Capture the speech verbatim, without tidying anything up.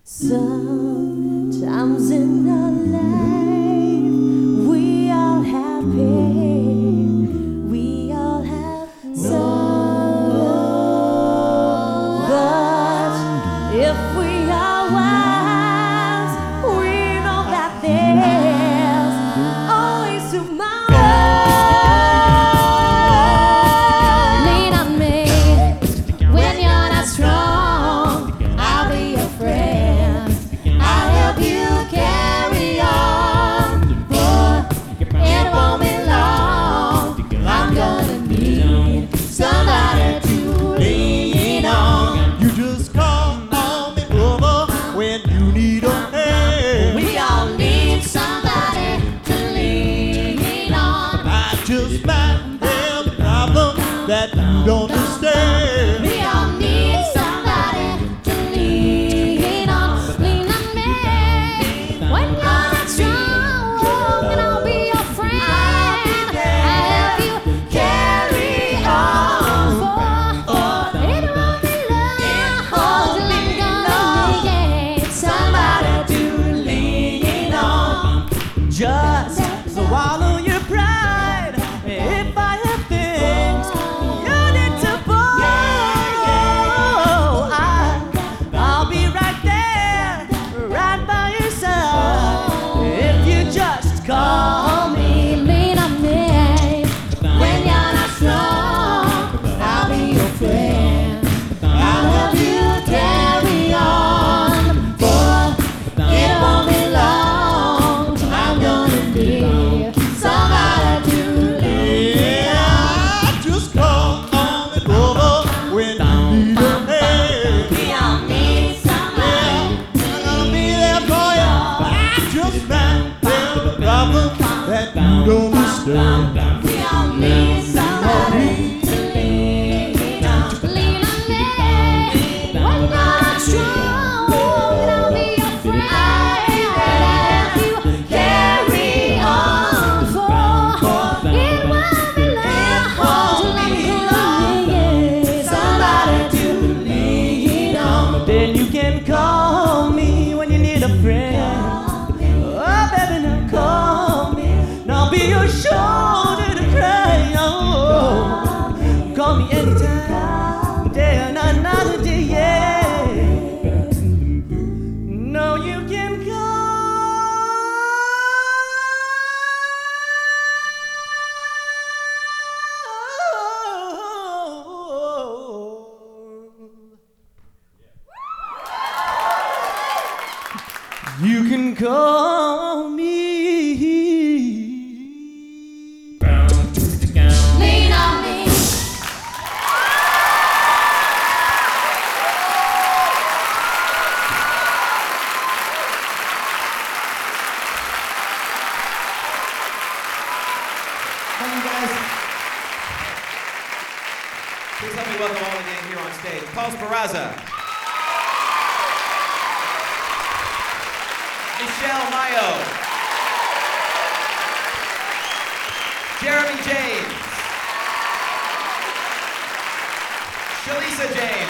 Sometimes in our life we all have pain, we all have sorrow, but if we are wise, we know that there's always tomorrow. Lean on me when you're not strong, I'll be your friend. Just might have a problem that you don't understand. We all need somebody to lean on. Lean on me when you're not strong, and I'll be your friend. I'll help you carry on. For it won't be long till I'm gonna need somebody to lean on. Just swallow your pride. If I have things you need to borrow, I, I'll be right there, right by your side. If you just call me. Lean on me when you're not strong, I'll be your friend. I'll help you carry on. For it won't be long till I'm gonna need somebody to. That you don't understand. We all need somebody to lean on. Lean on me when you're not strong, and I'll be your friend. I'll help you carry on. For it won't be long till I'm gonna need somebody to lean on. Then you can call me when you need a friend. Oh, baby, now call me. I'll be your shoulder to cry on. Call me anytime, day or night, another day, yeah. No, you can call. You can call me. Lean on me. Thank you, guys. Please help me welcome all the gang here on stage. Paul Sparaza. Michelle Mayo. Jeremy James. Shalisa James.